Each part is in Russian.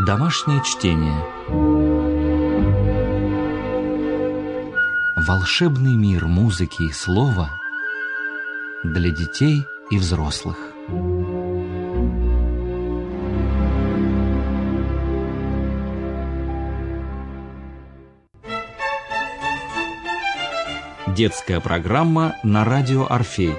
Домашнее чтение. Волшебный мир музыки и слова для детей и взрослых. Детская программа на радио «Орфей».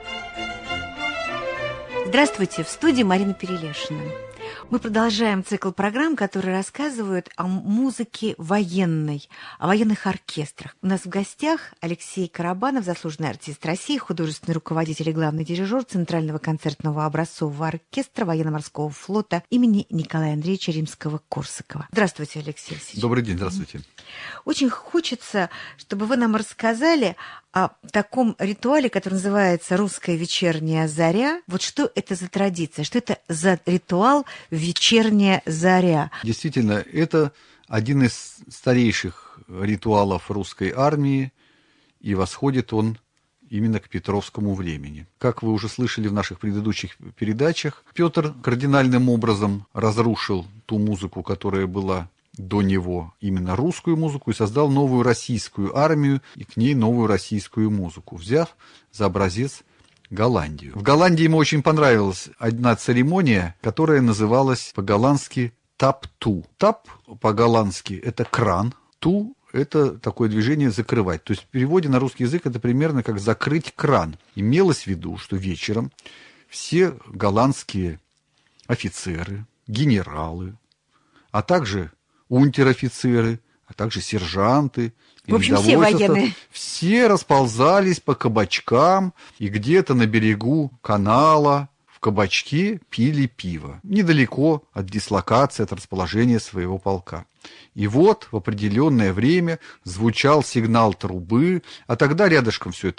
Здравствуйте, в студии Марина Перелешина. Мы продолжаем цикл программ, которые рассказывают о музыке военной, о военных оркестрах. У нас в гостях Алексей Карабанов, заслуженный артист России, художественный руководитель и главный дирижер Центрального концертного образцового оркестра Военно-морского флота имени Николая Андреевича Римского-Корсакова. Здравствуйте, Алексей Алексеевич. Добрый день, здравствуйте. Очень хочется, чтобы вы нам рассказали о таком ритуале, который называется «Русская вечерняя заря». Вот что это за традиция, что это за ритуал «Вечерняя заря»? Действительно, это один из старейших ритуалов русской армии, и восходит он именно к петровскому времени. Как вы уже слышали в наших предыдущих передачах, Петр кардинальным образом разрушил ту музыку, которая была до него, именно русскую музыку, и создал новую российскую армию и к ней новую российскую музыку, взяв за образец Голландию. В Голландии ему очень понравилась одна церемония, которая называлась по-голландски тап-ту. Тап по-голландски – это кран, ту – это такое движение закрывать. То есть в переводе на русский язык это примерно как закрыть кран. Имелось в виду, что вечером все голландские офицеры, генералы, а также унтер-офицеры, а также сержанты. В общем, все военные. Все расползались по кабачкам и где-то на берегу канала в кабачке пили пиво. Недалеко от дислокации, от расположения своего полка. И вот в определенное время звучал сигнал трубы, а тогда рядышком все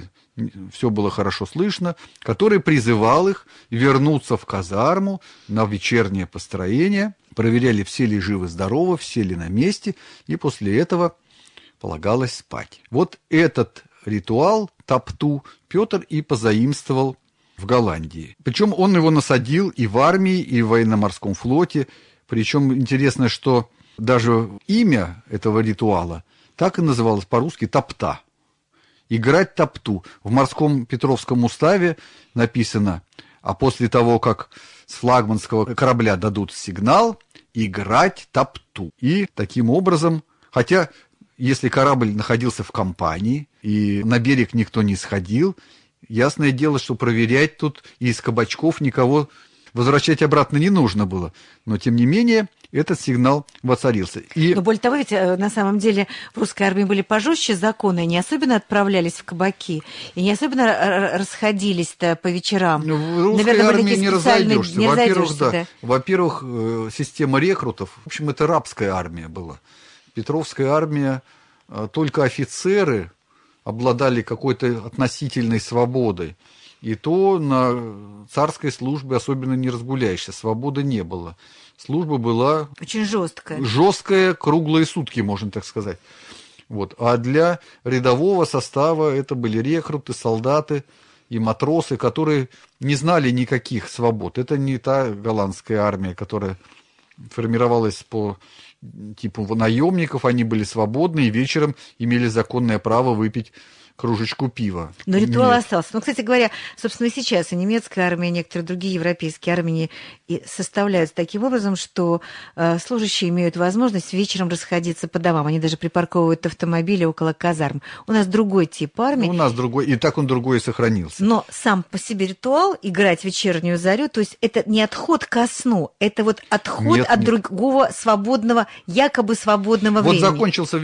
было хорошо слышно, который призывал их вернуться в казарму на вечернее построение, проверяли, все ли живы-здоровы, все ли на месте, и после этого полагалось спать. Вот этот ритуал тапту Петр и позаимствовал в Голландии. Причем он его насадил и в армии, и в военно-морском флоте. Причем интересно, что даже имя этого ритуала так и называлось по-русски «топта». Играть топту. В морском Петровском уставе написано, а после того, как с флагманского корабля дадут сигнал, играть топту. И таким образом, хотя если корабль находился в компании и на берег никто не сходил, ясное дело, что проверять тут из кабачков никого возвращать обратно не нужно было. Но, тем не менее, этот сигнал воцарился. Но более того, ведь на самом деле в русской армии были пожестче законы, не особенно отправлялись в кабаки, и не особенно расходились-то по вечерам. В русской армии не разойдешься. Во-первых, система рекрутов, в общем, это рабская армия была. Петровская армия, только офицеры обладали какой-то относительной свободой. И то на царской службе особенно не разгуляешься, свободы не было. Служба была очень жесткая. Жесткая, круглые сутки, можно так сказать. Вот. А для рядового состава это были рекруты, солдаты и матросы, которые не знали никаких свобод. Это не та голландская армия, которая формировалась по типу наемников, они были свободны и вечером имели законное право выпить кружечку пива. Но ритуал остался. Ну, кстати говоря, собственно, сейчас и немецкая армия, и некоторые другие европейские армии и составляются таким образом, что служащие имеют возможность вечером расходиться по домам. Они даже припарковывают автомобили около казарм. У нас другой тип армии. У нас другой, и так он другой и сохранился. Но сам по себе ритуал играть вечернюю зарю, то есть это не отход ко сну, это вот отход от другого свободного, якобы свободного времени. Вот закончился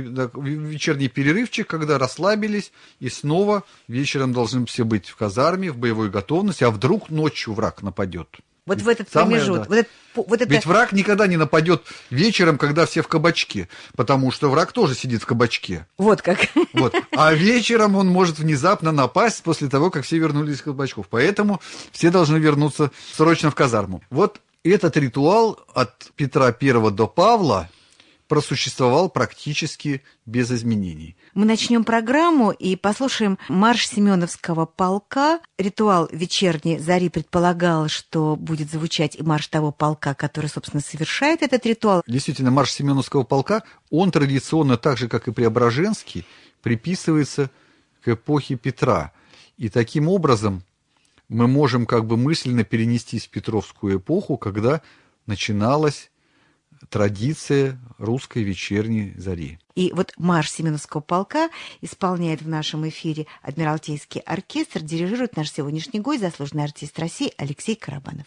вечерний перерывчик, когда расслабились, и снова вечером должны все быть в казарме, в боевой готовности, а вдруг ночью враг нападет. Вот в этот промежуток. Да. Ведь враг никогда не нападет вечером, когда все в кабачке, потому что враг тоже сидит в кабачке. Вот как. Вот. А вечером он может внезапно напасть после того, как все вернулись из кабачков. Поэтому все должны вернуться срочно в казарму. Вот этот ритуал от Петра I до Павла просуществовал практически без изменений. Мы начнем программу и послушаем марш Семеновского полка. Ритуал вечерней зари предполагал, что будет звучать и марш того полка, который, собственно, совершает этот ритуал. Действительно, марш Семеновского полка, он традиционно, так же, как и Преображенский, приписывается к эпохе Петра. И таким образом мы можем как бы мысленно перенестись в Петровскую эпоху, когда начиналась традиция русской вечерней зари. И вот марш Семеновского полка исполняет в нашем эфире Адмиралтейский оркестр, дирижирует наш сегодняшний гость, заслуженный артист России Алексей Карабанов.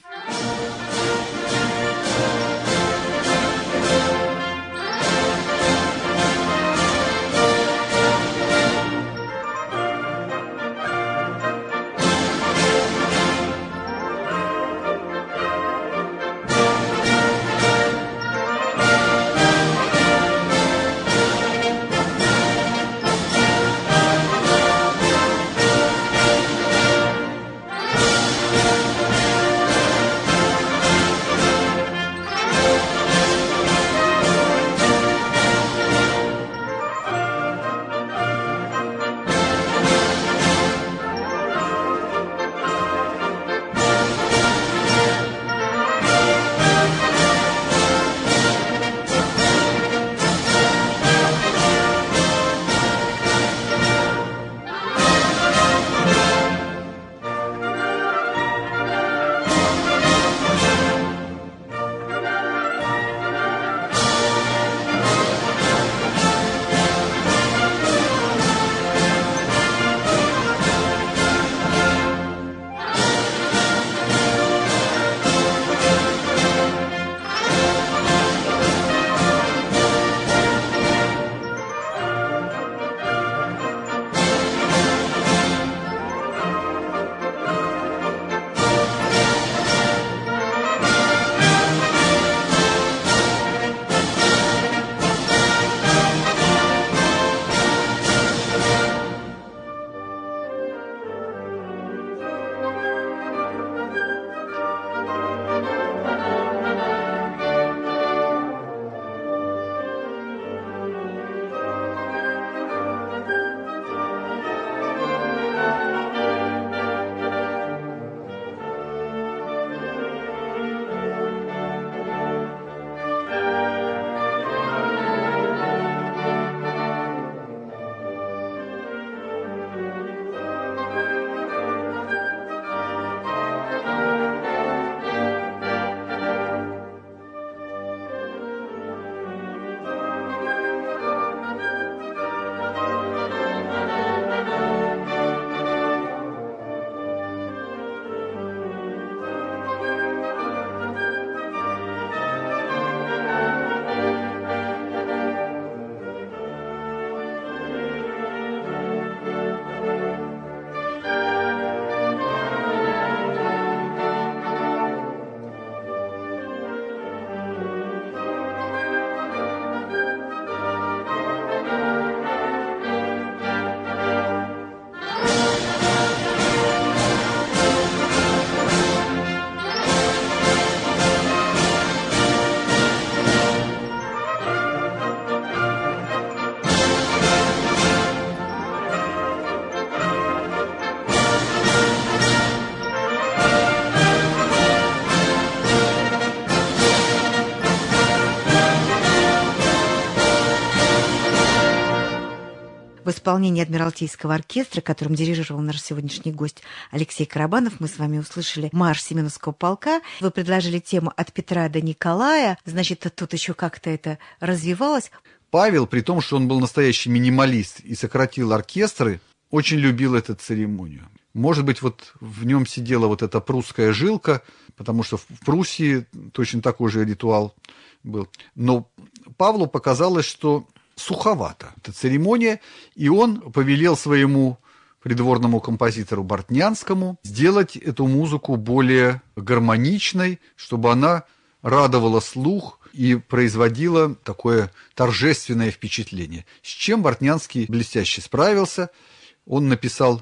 В исполнении Адмиралтейского оркестра, которым дирижировал наш сегодняшний гость Алексей Карабанов, мы с вами услышали марш Семеновского полка. Вы предложили тему «От Петра до Николая». Значит, тут еще как-то это развивалось. Павел, при том, что он был настоящий минималист и сократил оркестры, очень любил эту церемонию. Может быть, вот в нем сидела вот эта прусская жилка, потому что в Пруссии точно такой же ритуал был. Но Павлу показалось, что суховато эта церемония, и он повелел своему придворному композитору Бортнянскому сделать эту музыку более гармоничной, чтобы она радовала слух и производила такое торжественное впечатление. С чем Бортнянский блестяще справился. Он написал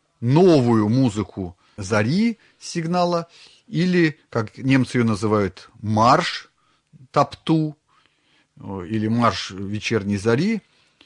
новую музыку зари сигнала, или, как немцы ее называют, марш, тапту, или марш вечерней зари,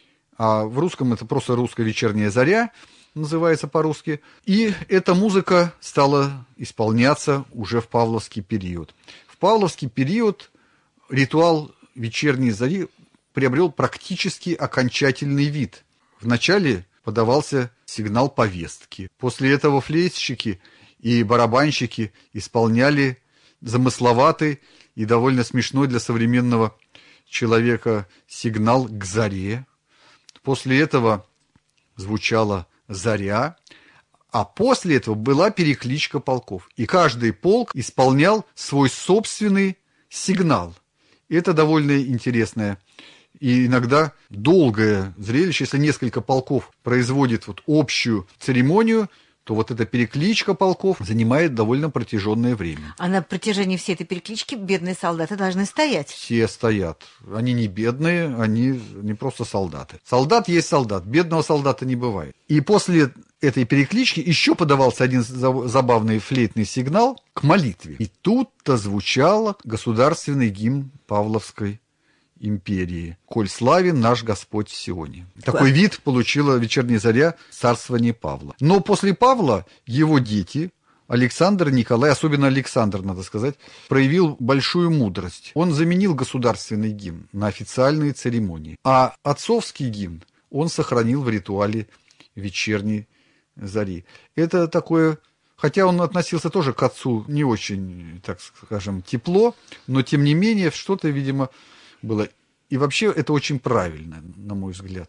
а в русском это просто русская вечерняя заря, называется по-русски. И эта музыка стала исполняться уже в павловский период. В павловский период ритуал вечерней зари приобрел практически окончательный вид. Вначале подавался сигнал повестки. После этого флейтщики и барабанщики исполняли замысловатый и довольно смешной для современного человека сигнал к заре. После этого звучала заря, а после этого была перекличка полков. И каждый полк исполнял свой собственный сигнал. Это довольно интересное и иногда долгое зрелище. Если несколько полков производит общую церемонию, то эта перекличка полков занимает довольно протяженное время. А на протяжении всей этой переклички бедные солдаты должны стоять. Все стоят. Они не бедные, они не просто солдаты. Солдат есть солдат, бедного солдата не бывает. И после этой переклички еще подавался один забавный флейтный сигнал к молитве. И тут-то звучал государственный гимн Павловской империи. «Коль славен наш Господь в Сионе». Такой вид получила вечерняя заря царствования Павла. Но после Павла его дети, Александр, Николай, особенно Александр, надо сказать, проявил большую мудрость. Он заменил государственный гимн на официальные церемонии. А отцовский гимн он сохранил в ритуале вечерней зари. Это такое... Хотя он относился тоже к отцу не очень, так скажем, тепло, но тем не менее что-то, видимо, было. И вообще это очень правильно, на мой взгляд.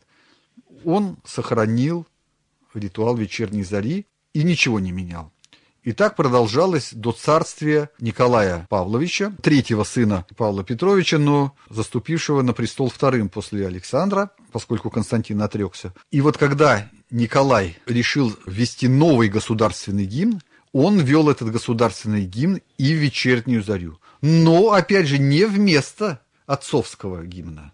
Он сохранил ритуал вечерней зари и ничего не менял. И так продолжалось до царствия Николая Павловича, третьего сына Павла Петровича, но заступившего на престол вторым после Александра, поскольку Константин отрекся. И когда Николай решил ввести новый государственный гимн, он ввел этот государственный гимн и в вечернюю зарю. Но, опять же, не вместо отцовского гимна,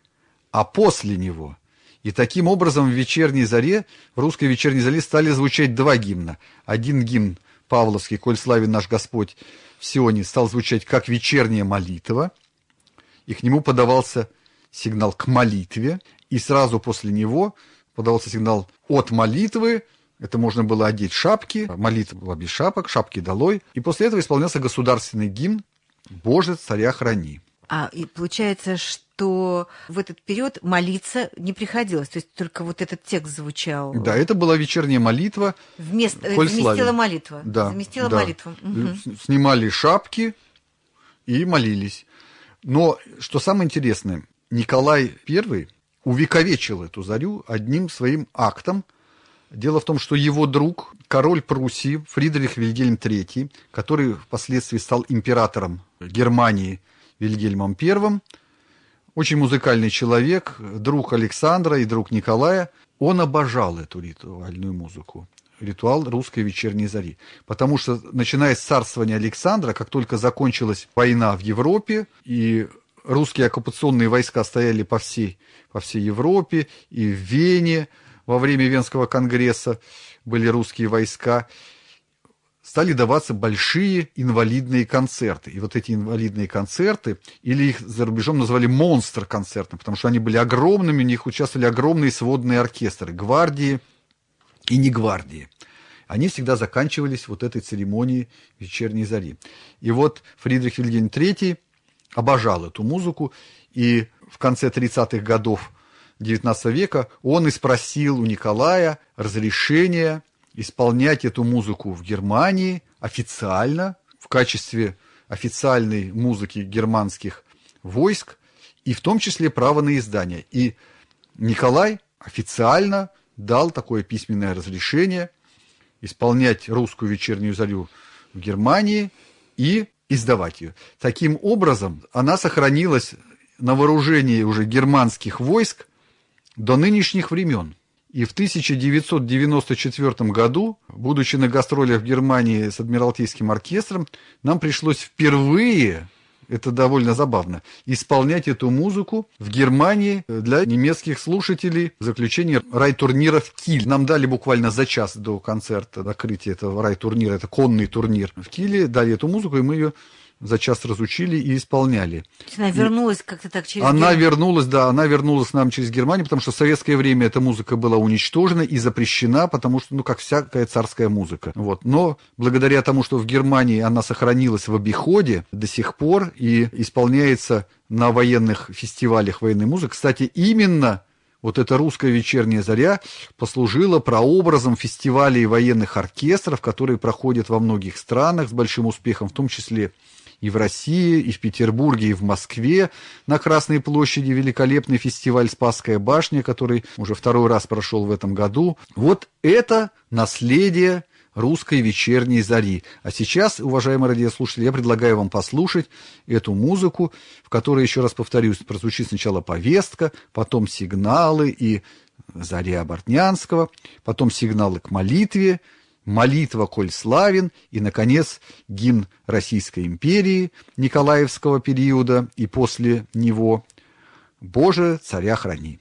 а после него. И таким образом в вечерней заре, в русской вечерней заре стали звучать два гимна. Один гимн павловский, «Коль славен наш Господь в Сионе», стал звучать как вечерняя молитва, и к нему подавался сигнал к молитве, и сразу после него подавался сигнал от молитвы. Это можно было одеть шапки, молитва была без шапок, шапки долой, и после этого исполнялся государственный гимн «Боже, царя храни». И получается, что в этот период молиться не приходилось, то есть только этот текст звучал. Да, это была вечерняя молитва. Заместила молитва. Да, заместила да. молитву. Угу. Снимали шапки и молились. Но, что самое интересное, Николай I увековечил эту зарю одним своим актом. Дело в том, что его друг, король Пруссии Фридрих Вильгельм III, который впоследствии стал императором Германии Вильгельмом I, очень музыкальный человек, друг Александра и друг Николая, он обожал эту ритуальную музыку, ритуал русской вечерней зари. Потому что, начиная с царствования Александра, как только закончилась война в Европе, и русские оккупационные войска стояли по всей Европе, и в Вене, во время Венского конгресса были русские войска, стали даваться большие инвалидные концерты. И эти инвалидные концерты, или их за рубежом назвали монстр-концертами, потому что они были огромными, в них участвовали огромные сводные оркестры, гвардии и не гвардии. Они всегда заканчивались этой церемонией вечерней зари. И Фридрих Вильгельм III обожал эту музыку, и в конце 30-х годов XIX века он и спросил у Николая разрешения исполнять эту музыку в Германии официально, в качестве официальной музыки германских войск, и в том числе право на издание. И Николай официально дал такое письменное разрешение исполнять русскую вечернюю зарю в Германии и издавать ее. Таким образом, она сохранилась на вооружении уже германских войск до нынешних времен. И в 1994 году, будучи на гастролях в Германии с Адмиралтейским оркестром, нам пришлось впервые, это довольно забавно, исполнять эту музыку в Германии для немецких слушателей в заключении рай-турнира в Киле. Нам дали буквально за час до концерта, до открытия этого рай-турнира, это конный турнир в Киле, дали эту музыку, и мы ее за час разучили и исполняли. То есть она вернулась как-то так через Она Германию? вернулась, да, она вернулась к нам через Германию, потому что в советское время эта музыка была уничтожена и запрещена, потому что, ну, как всякая царская музыка. Вот. Но благодаря тому, что в Германии она сохранилась в обиходе до сих пор и исполняется на военных фестивалях военной музыки, кстати, именно вот эта русская вечерняя заря послужила прообразом фестивалей военных оркестров, которые проходят во многих странах с большим успехом, в том числе и в России, и в Петербурге, и в Москве на Красной площади великолепный фестиваль «Спасская башня», который уже второй раз прошел в этом году. Вот это наследие русской вечерней зари. А сейчас, уважаемые радиослушатели, я предлагаю вам послушать эту музыку, в которой, еще раз повторюсь, прозвучит сначала повестка, потом сигналы и заря Бортнянского, потом сигналы к молитве, молитва «Коль славен» и, наконец, гимн Российской империи Николаевского периода и после него «Боже, царя храни».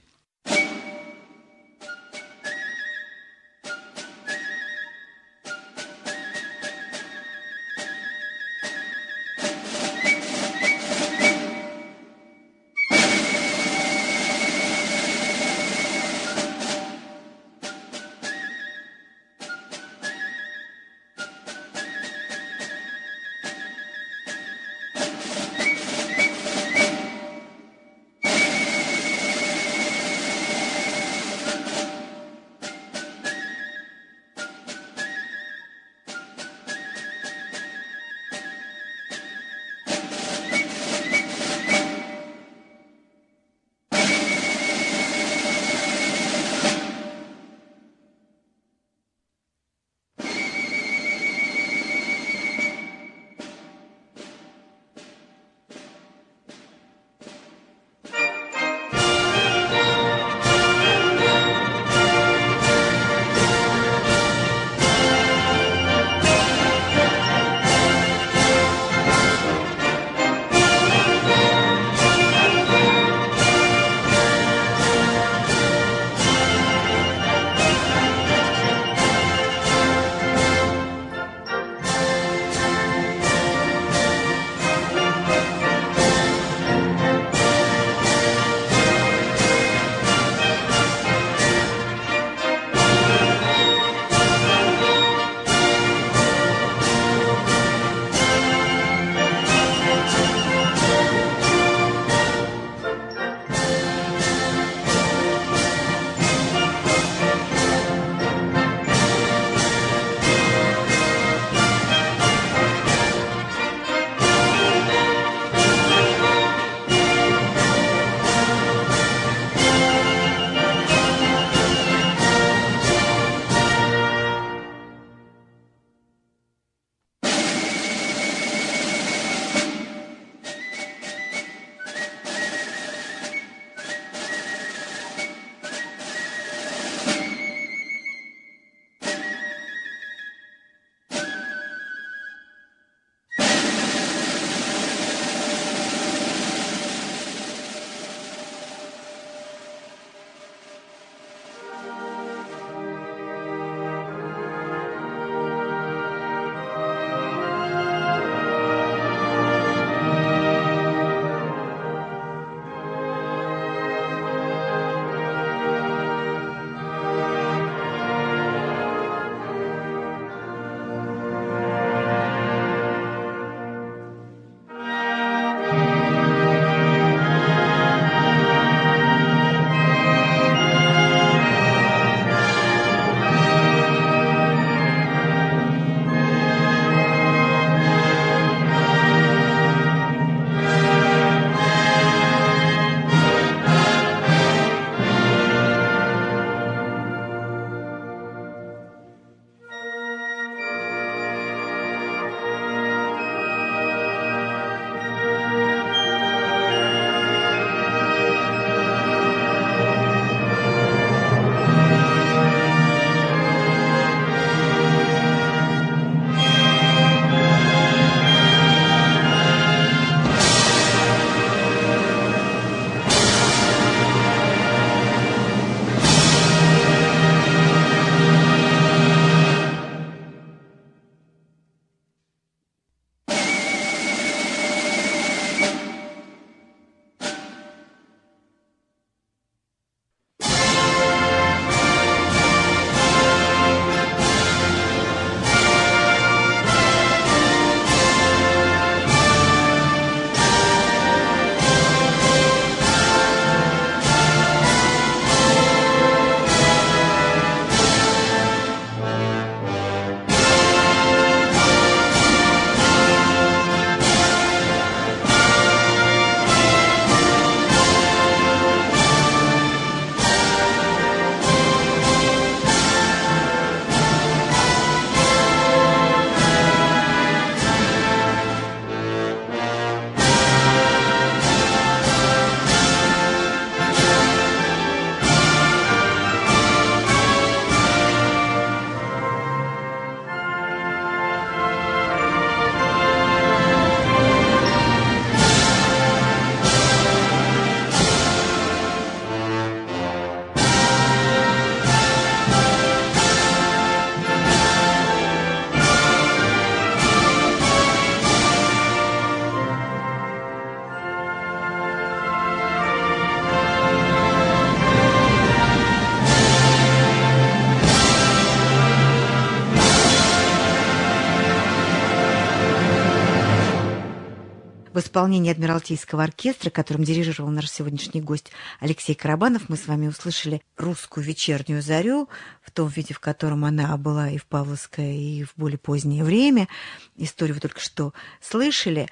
в исполнении Адмиралтейского оркестра, которым дирижировал наш сегодняшний гость Алексей Карабанов. Мы с вами услышали русскую вечернюю зарю в том виде, в котором она была и в Павловское, и в более позднее время. Историю вы только что слышали.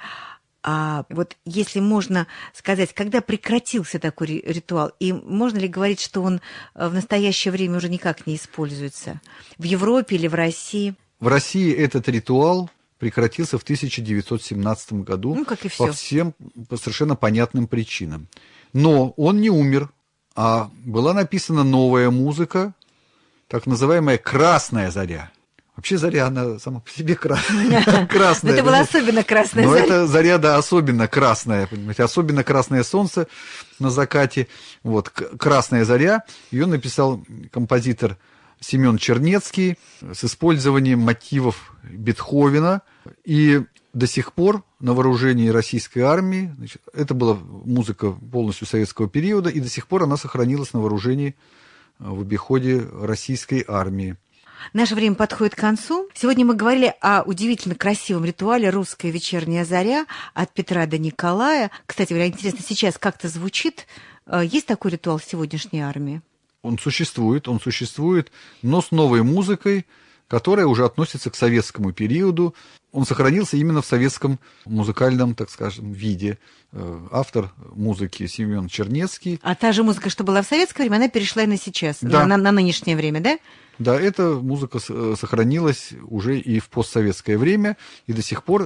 А вот если можно сказать, когда прекратился такой ритуал, и можно ли говорить, что он в настоящее время уже никак не используется? В Европе или в России? В России этот ритуал прекратился в 1917 году, как и все. По совершенно понятным причинам. Но он не умер, а была написана новая музыка, так называемая «Красная заря». Вообще заря, она сама по себе красная. Это была особенно красная заря. Но эта заря, да, особенно красная, понимаете, особенно красное солнце на закате. Вот, «Красная заря», ее написал композитор Семен Чернецкий с использованием мотивов Бетховена. И до сих пор на вооружении российской армии, значит, это была музыка полностью советского периода, и до сих пор она сохранилась на вооружении в обиходе российской армии. Наше время подходит к концу. Сегодня мы говорили о удивительно красивом ритуале «Русская вечерняя заря» от Петра до Николая. Кстати говоря, интересно, сейчас как-то звучит. Есть такой ритуал в сегодняшней армии? Он существует, но с новой музыкой, которая уже относится к советскому периоду. Он сохранился именно в советском музыкальном, так скажем, виде. Автор музыки Семен Чернецкий. А та же музыка, что была в советское время, она перешла и на сейчас, да. на нынешнее время, да? Да, эта музыка сохранилась уже и в постсоветское время, и до сих пор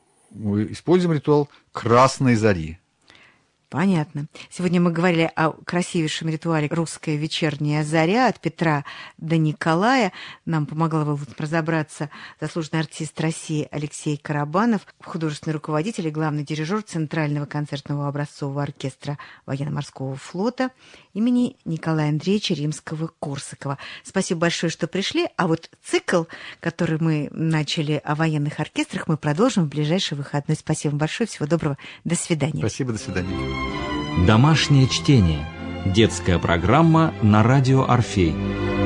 мы используем ритуал «Красной зари». Понятно. Сегодня мы говорили о красивейшем ритуале «Русская вечерняя заря» от Петра до Николая. Нам помогла в этом разобраться заслуженный артист России Алексей Карабанов, художественный руководитель и главный дирижер Центрального концертного образцового оркестра Военно-морского флота имени Николая Андреевича Римского-Корсакова. Спасибо большое, что пришли. А вот цикл, который мы начали о военных оркестрах, мы продолжим в ближайший выходной. Спасибо большое. Всего доброго. До свидания. Спасибо, до свидания. Домашнее чтение. Детская программа на радио «Орфей».